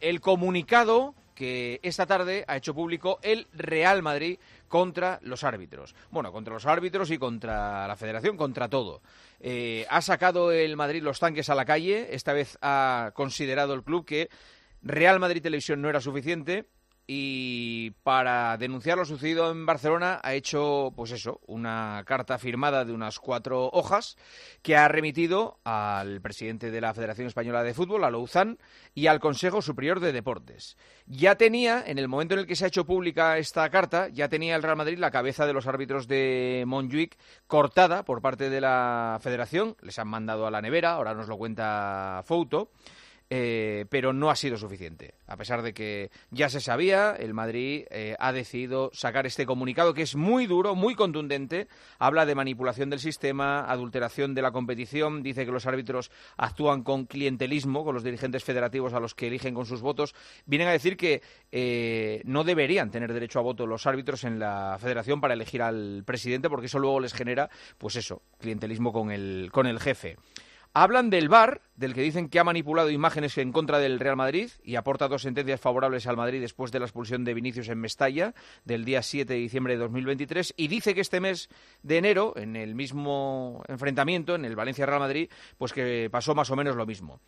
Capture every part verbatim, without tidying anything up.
el comunicado que esta tarde ha hecho público el Real Madrid contra los árbitros. Bueno, contra los árbitros y contra la Federación, contra todo. Eh, ha sacado el Madrid los tanques a la calle. Esta vez ha considerado el club que Real Madrid Televisión no era suficiente y para denunciar lo sucedido en Barcelona ha hecho, pues eso, una carta firmada de unas cuatro hojas que ha remitido al presidente de la Federación Española de Fútbol, a Louzán, y al Consejo Superior de Deportes. Ya tenía, en el momento en el que se ha hecho pública esta carta, ya tenía el Real Madrid la cabeza de los árbitros de Montjuic cortada por parte de la Federación. Les han mandado a la nevera, ahora nos lo cuenta Fouto. Eh, pero no ha sido suficiente. A pesar de que ya se sabía, el Madrid eh, ha decidido sacar este comunicado que es muy duro, muy contundente. Habla de manipulación del sistema, adulteración de la competición, dice que los árbitros actúan con clientelismo, con los dirigentes federativos a los que eligen con sus votos. Vienen a decir que eh, no deberían tener derecho a voto los árbitros en la federación para elegir al presidente, porque eso luego les genera, pues eso, clientelismo con el, con el jefe. Hablan del V A R, del que dicen que ha manipulado imágenes en contra del Real Madrid y aporta dos sentencias favorables al Madrid después de la expulsión de Vinicius en Mestalla del día siete de diciembre de dos mil veintitrés, y dice que este mes de enero, en el mismo enfrentamiento, en el Valencia-Real Madrid, pues que pasó más o menos lo mismo.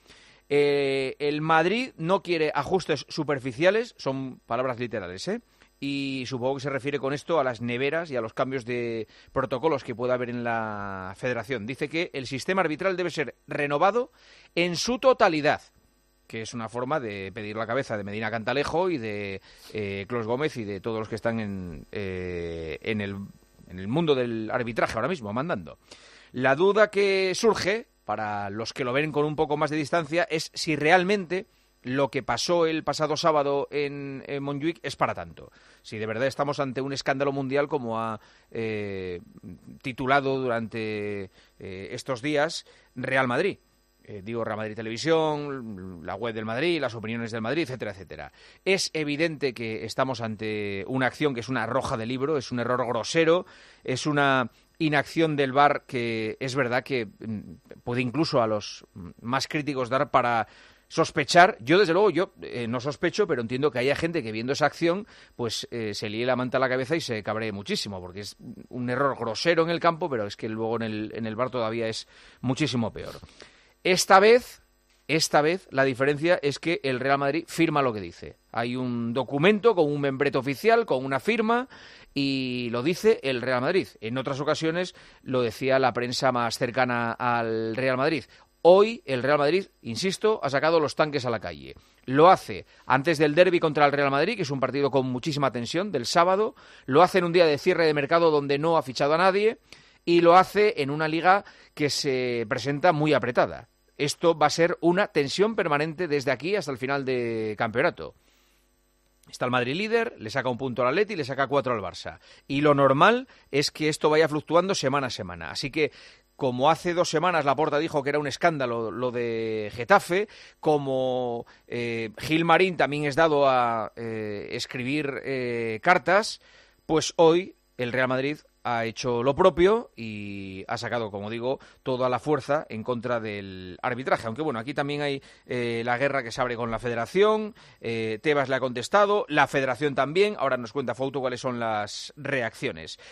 Eh, el Madrid no quiere ajustes superficiales, son palabras literales, ¿eh? Y supongo que se refiere con esto a las neveras y a los cambios de protocolos que pueda haber en la federación. Dice que el sistema arbitral debe ser renovado en su totalidad, que es una forma de pedir la cabeza de Medina Cantalejo y de eh, Clos Gómez y de todos los que están en, eh, en, el, en el mundo del arbitraje ahora mismo, mandando. La duda que surge, para los que lo ven con un poco más de distancia, es si realmente lo que pasó el pasado sábado en, en Montjuic es para tanto. Si de verdad estamos ante un escándalo mundial, como ha eh, titulado durante eh, estos días Real Madrid. Eh, digo, Real Madrid Televisión, la web del Madrid, las opiniones del Madrid, etcétera, etcétera. Es evidente que estamos ante una acción que es una roja de libro, es un error grosero, es una inacción del V A R que es verdad que puede incluso a los más críticos dar para sospechar. Yo, desde luego, yo eh, no sospecho, pero entiendo que haya gente que viendo esa acción, pues eh, se líe la manta a la cabeza y se cabree muchísimo, porque es un error grosero en el campo, pero es que luego en el, en el V A R todavía es muchísimo peor. Esta vez, esta vez, la diferencia es que el Real Madrid firma lo que dice. Hay un documento con un membrete oficial, con una firma, y lo dice el Real Madrid. En otras ocasiones lo decía la prensa más cercana al Real Madrid. Hoy el Real Madrid, insisto, ha sacado los tanques a la calle. Lo hace antes del derbi contra el Real Madrid, que es un partido con muchísima tensión, del sábado. Lo hace en un día de cierre de mercado donde no ha fichado a nadie. Y lo hace en una liga que se presenta muy apretada. Esto va a ser una tensión permanente desde aquí hasta el final de campeonato. Está el Madrid líder, le saca un punto al Atleti y le saca cuatro al Barça. Y lo normal es que esto vaya fluctuando semana a semana. Así que, como hace dos semanas Laporta dijo que era un escándalo lo de Getafe, como eh, Gil Marín también es dado a eh, escribir eh, cartas, pues hoy el Real Madrid ha hecho lo propio y ha sacado, como digo, toda la fuerza en contra del arbitraje. Aunque, bueno, aquí también hay eh, la guerra que se abre con la Federación. eh, Tebas le ha contestado, la Federación también. Ahora nos cuenta Fouto cuáles son las reacciones.